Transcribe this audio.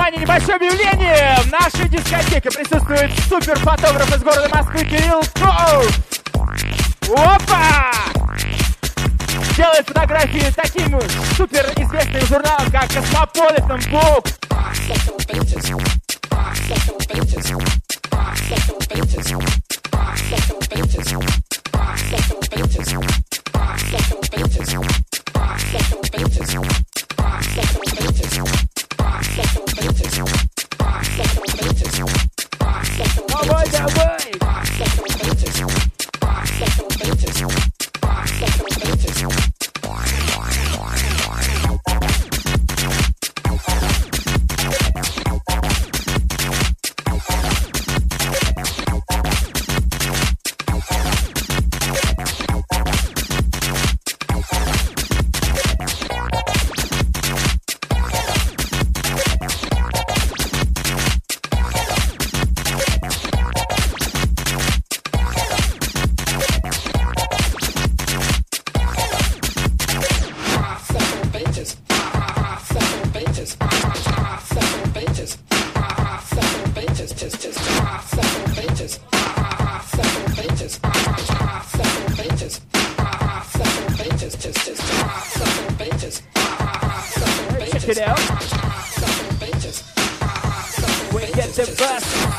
внимание, небольшое объявление. В нашей дискотеке присутствует суперфотограф из города Москвы Кирилл Коу. Опа! Делает фотографии таким суперизвестным журналом, как Cosmopolitan Book. Давай, давай! Check it out. We get the best.